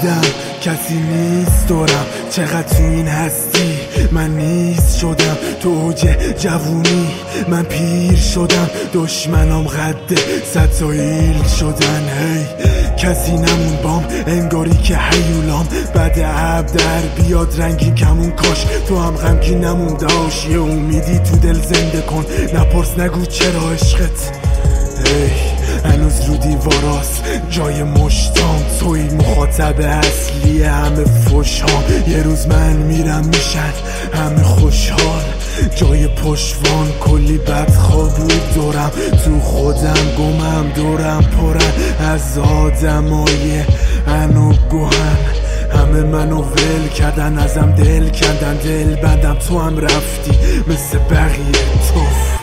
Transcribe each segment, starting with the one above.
دیدم کسی نیست دورم، چقدر تو این هستی من نیست شدم. تو اوج جوونی من پیر شدم، دشمنام قد ستایل شدن. هی کسی نمون بام، انگاری که حیولام بعد عب در بیاد رنگین کمون. کاش تو هم غمگین نمون داشت، یه امیدی تو دل زنده کن، نپرس نگو چرا عشقت. هنوز رو دیواراست جای مشتام، توی مخاطب اصلی همه فشام. یه روز من میرم میشن همه خوشحال، جای پشوان کلی بدخواب بود دورم. تو خودم گمم، دورم پرن از آدمای انو گوهن. همه منو ول کردن، ازم دل کندن، دل بندم. تو هم رفتی مثل بقیه توف.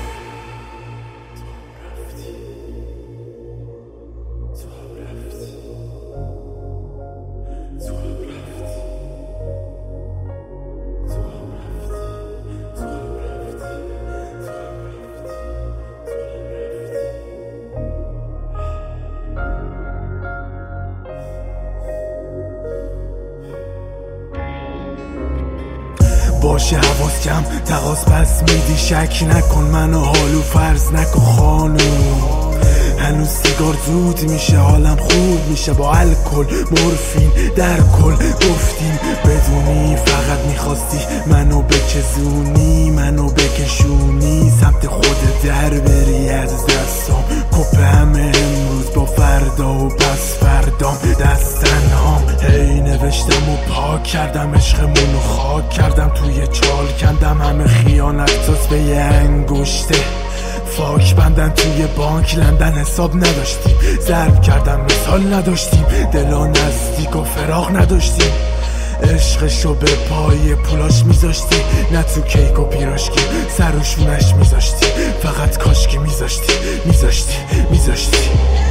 باشه حواس کم تقاس پس میدی، شک نکن منو حالو فرض نکن خانوم. هنوز سیگار زود میشه، حالم خوب میشه با الکل مورفین در کل. گفتیم بدونی فقط میخواستی منو بچزونی، منو بکشونی سمت خود در بری از دستام. کپ همه امروز با فردا و پس فردام دست تنهام. هی نوشتم و پاک کردم، عشقمونو خاک کردم، توی چال کندم همه خیانت تاست به یه انگشته. فاک بندن توی بانک لندن، حساب نداشتیم، ضرب کردم مثال نداشتیم، دلا نزدیک و فراغ نداشتیم. عشقشو به پای پولاش میذاشتی، نه تو کیک و پیراشکی سروشونش میذاشتی. فقط کاشکی میذاشتی